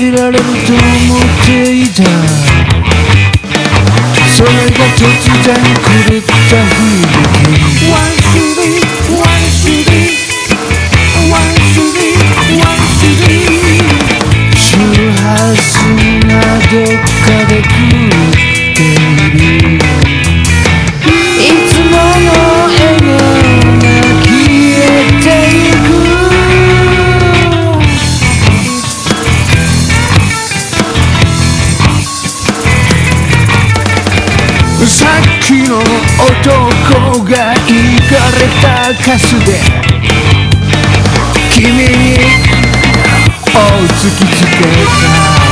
えられると思っていた。それが突然狂った風景。One city, one city, one city, one city。 周波数がどっかで狂っている。いつもの笑顔が消えてゆく。さっきの男がイカれたカスで君にを突きつけた。